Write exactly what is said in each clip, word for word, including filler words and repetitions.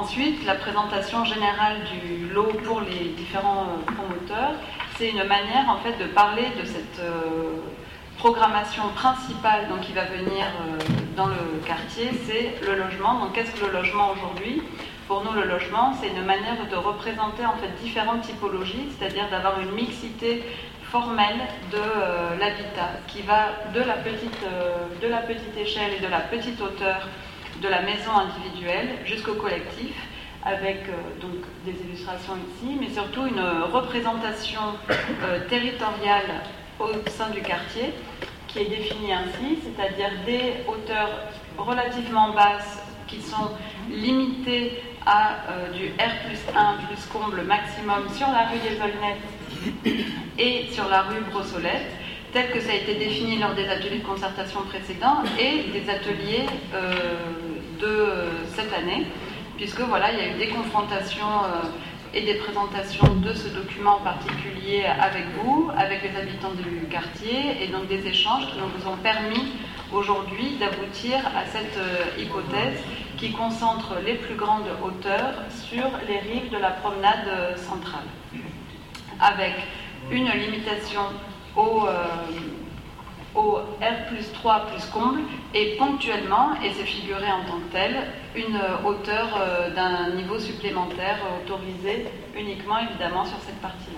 ensuite, la présentation générale du lot pour les différents euh, promoteurs, c'est une manière en fait de parler de cette euh, programmation principale donc, qui va venir euh, dans le quartier, c'est le logement. Donc qu'est-ce que le logement aujourd'hui? Pour nous, le logement, c'est une manière de représenter en fait différentes typologies, c'est-à-dire d'avoir une mixité formelle de euh, l'habitat qui va de la, petite, euh, de la petite échelle et de la petite hauteur de la maison individuelle jusqu'au collectif, avec euh, donc des illustrations ici, mais surtout une représentation euh, territoriale au sein du quartier qui est définie ainsi, c'est-à-dire des hauteurs relativement basses qui sont limitées à euh, du R plus un plus comble maximum sur la rue des Aulnettes et sur la rue Brossolette, tel que ça a été défini lors des ateliers de concertation précédents et des ateliers euh, de cette année, puisque voilà, il y a eu des confrontations euh, et des présentations de ce document en particulier avec vous, avec les habitants du quartier, et donc des échanges qui nous ont permis aujourd'hui d'aboutir à cette euh, hypothèse qui concentre les plus grandes hauteurs sur les rives de la promenade centrale, avec une limitation au, euh, au R plus trois plus comble et ponctuellement, et c'est figuré en tant que tel, une hauteur euh, d'un niveau supplémentaire euh, autorisé uniquement évidemment sur cette partie-là.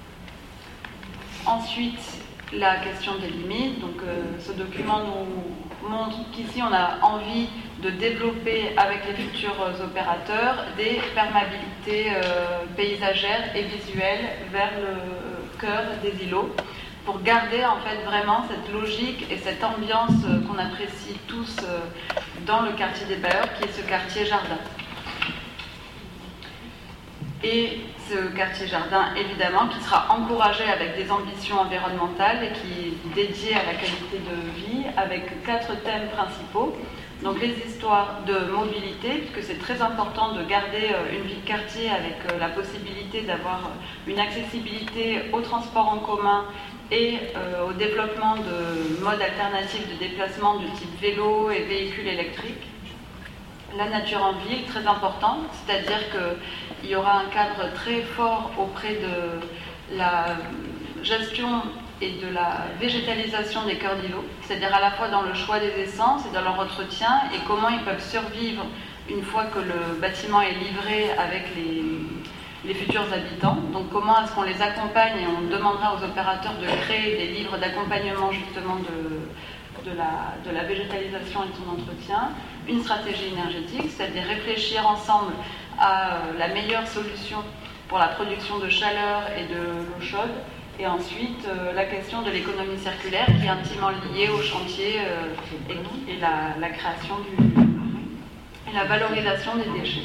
Ensuite, la question des limites. Donc, euh, ce document nous montre qu'ici on a envie de développer avec les futurs opérateurs des perméabilités euh, paysagères et visuelles vers le cœur des îlots, pour garder en fait vraiment cette logique et cette ambiance euh, qu'on apprécie tous euh, dans le quartier des Bailleurs, qui est ce quartier jardin. Et ce quartier jardin, évidemment, qui sera encouragé avec des ambitions environnementales et qui est dédié à la qualité de vie, avec quatre thèmes principaux. Donc les histoires de mobilité, puisque c'est très important de garder une vie de quartier avec la possibilité d'avoir une accessibilité au transport en commun et euh, au développement de modes alternatifs de déplacement du type vélo et véhicules électriques. La nature en ville, très importante, c'est-à-dire qu'il y aura un cadre très fort auprès de la gestion et de la végétalisation des cœurs d'îlots, c'est-à-dire à la fois dans le choix des essences et dans leur entretien, et comment ils peuvent survivre une fois que le bâtiment est livré avec les, les futurs habitants. Donc comment est-ce qu'on les accompagne, et on demandera aux opérateurs de créer des livres d'accompagnement justement de, de, la, de la végétalisation et de son entretien. Une stratégie énergétique, c'est-à-dire réfléchir ensemble à la meilleure solution pour la production de chaleur et de l'eau chaude. Et ensuite, euh, la question de l'économie circulaire qui est intimement liée au chantier euh, et, et la, la création du, et la valorisation des déchets.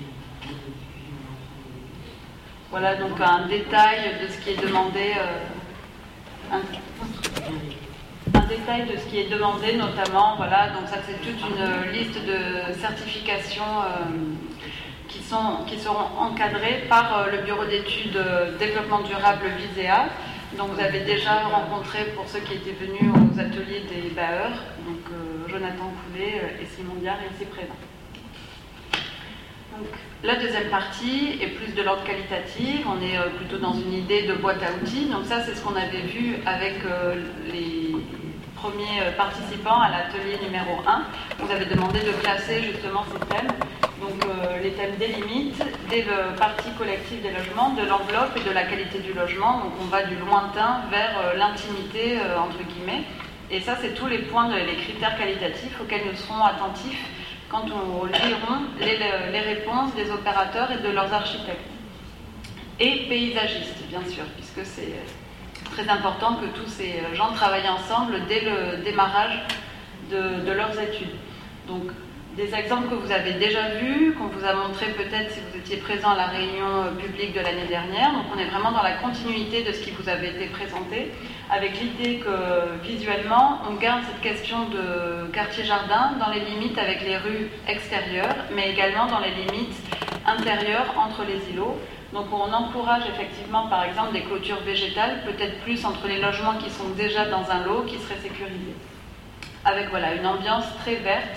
Voilà donc un détail de ce qui est demandé, euh, un, un détail de ce qui est demandé notamment, voilà, donc ça c'est toute une liste de certifications euh, qui, sont, qui seront encadrées par euh, le bureau d'études euh, développement durable VISEA. Donc vous avez déjà rencontré, pour ceux qui étaient venus aux ateliers des Bailleurs, donc euh, Jonathan Coulet euh, et Simon Diard ici présents. Donc, la deuxième partie est plus de l'ordre qualitatif, on est euh, plutôt dans une idée de boîte à outils. Donc ça c'est ce qu'on avait vu avec euh, les premiers euh, participants à l'atelier numéro un. Vous avez demandé de classer justement ces thèmes. Donc euh, les thèmes des limites, des euh, parties collectives des logements, de l'enveloppe et de la qualité du logement. Donc on va du lointain vers euh, l'intimité euh, entre guillemets. Et ça c'est tous les points, de, les critères qualitatifs auxquels nous serons attentifs quand on lirons les, les réponses des opérateurs et de leurs architectes. Et paysagistes, bien sûr, puisque c'est très important que tous ces gens travaillent ensemble dès le démarrage de, de leurs études. Donc, des exemples que vous avez déjà vus, qu'on vous a montré peut-être si vous étiez présent à la réunion publique de l'année dernière. Donc on est vraiment dans la continuité de ce qui vous avait été présenté, avec l'idée que visuellement, on garde cette question de quartier-jardin dans les limites avec les rues extérieures, mais également dans les limites intérieures entre les îlots. Donc on encourage effectivement par exemple des clôtures végétales, peut-être plus entre les logements qui sont déjà dans un lot, qui seraient sécurisés. Avec voilà, une ambiance très verte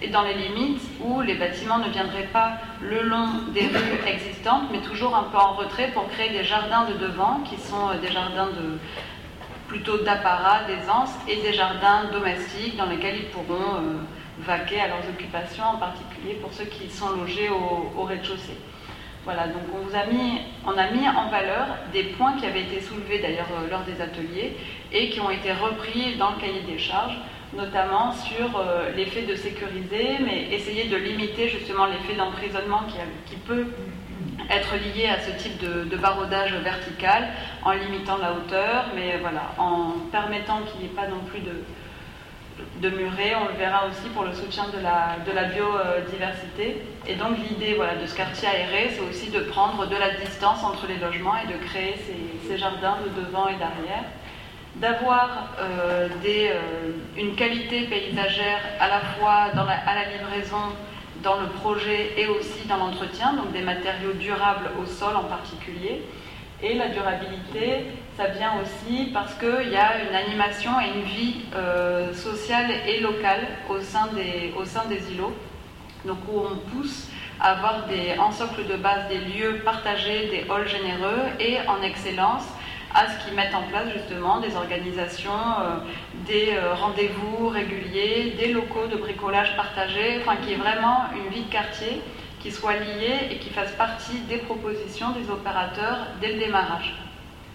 et dans les limites où les bâtiments ne viendraient pas le long des rues existantes, mais toujours un peu en retrait pour créer des jardins de devant, qui sont des jardins de, plutôt d'apparat, d'aisance, et des jardins domestiques dans lesquels ils pourront euh, vaquer à leurs occupations, en particulier pour ceux qui sont logés au, au rez-de-chaussée. Voilà, donc on, vous a mis, on a mis en valeur des points qui avaient été soulevés d'ailleurs euh, lors des ateliers et qui ont été repris dans le cahier des charges, notamment sur euh, l'effet de sécuriser, mais essayer de limiter justement l'effet d'emprisonnement qui, qui peut être lié à ce type de, de baraudage vertical, en limitant la hauteur, mais voilà, en permettant qu'il n'y ait pas non plus de, de murets. On le verra aussi pour le soutien de la, de la biodiversité. Et donc l'idée voilà, de ce quartier aéré, c'est aussi de prendre de la distance entre les logements et de créer ces, ces jardins de devant et d'arrière, d'avoir euh, des, euh, une qualité paysagère à la fois dans la, à la livraison, dans le projet et aussi dans l'entretien, donc des matériaux durables au sol en particulier. Et la durabilité, ça vient aussi parce qu'il y a une animation et une vie euh, sociale et locale au sein, des, au sein des îlots, donc où on pousse à avoir des, en socle de base des lieux partagés, des halls généreux et en excellence à ce qu'ils mettent en place justement des organisations, euh, des euh, rendez-vous réguliers, des locaux de bricolage partagés, enfin qui est vraiment une vie de quartier qui soit liée et qui fasse partie des propositions des opérateurs dès le démarrage.